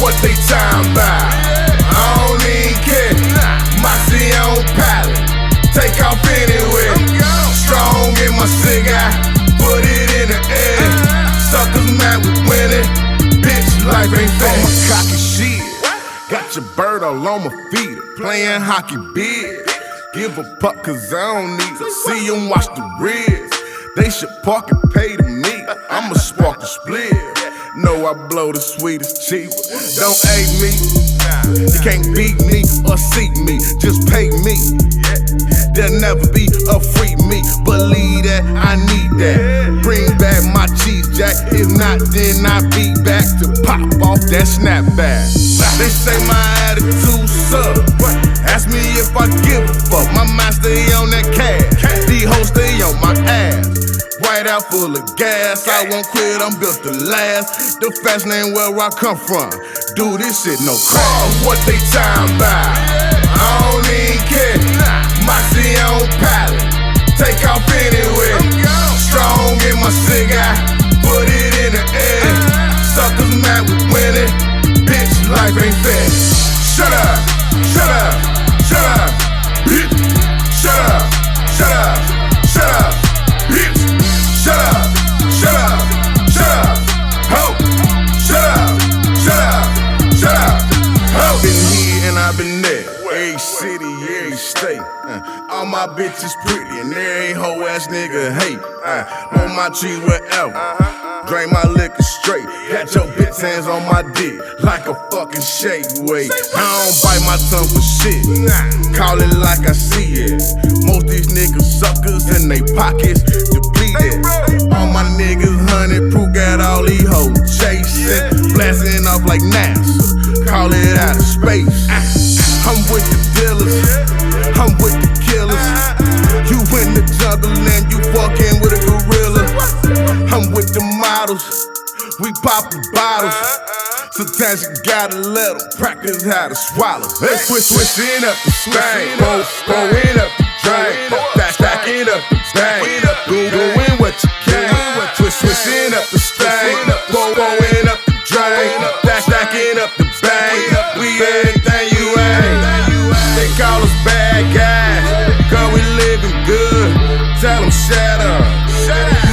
what they time about. I don't even care. Moxie on pallet, take off anywhere. Strong in my cigar, put it in the air. Suckers mad with winning, bitch, life ain't fair. On my cocky shit, got your bird all on my feet, playing hockey big. Give a fuck cause I don't need to see them watch the Reds. They should park and pay to me, I'ma spark the split. No, I blow the sweetest cheaper. Don't hate me, you can't beat me or seat me, just pay me. There'll never be a free me, believe that, I need that. Bring back my cheese jack, if not then I be back to pop off that snapback. They say my attitude suck, ask me if I give a fuck. My mind stay on that cash, these hoes stay on my ass. Right out full of gas, I won't quit, I'm built to last. The fast lane where I come from, do this shit no crash. What they time about, I don't even care. Moxie on pallet, take off anywhere. Strong in my cigar, put it in the air. Suckers mad with winning, bitch, life ain't fair. Shut up, shut up, shut up, bitch. Shut up, shut up, shut up, bitch. Shut up, shut up, shut up, ho. Shut up, shut up, shut up, ho. Been here and I've been there, every city, every state. All my bitches pretty and there ain't hoe ass nigga hate. On my trees wherever, drain my liquor straight. Got your bitch hands on my dick like a fucking shake weight. I don't bite my tongue for shit, call it like I see it. Most these niggas suckers in they pockets depleted. All my niggas 100 proof, got all these hoes chasing, blasting off like NASA, call it out of space. I'm with the dealers, I'm with the killers. You in the jungle and you fucking with a gorilla. I'm with the models, we poppin' bottles. Sometimes you gotta let them practice how to swallow. Let's switchin' up the thing, going up the drain, stacking up the bang, doing what you can. Switchin' up the thing, going up the drain, stacking up the bang. We everything you ain't. They call us bad guys, cause we living good. Tell them shut up.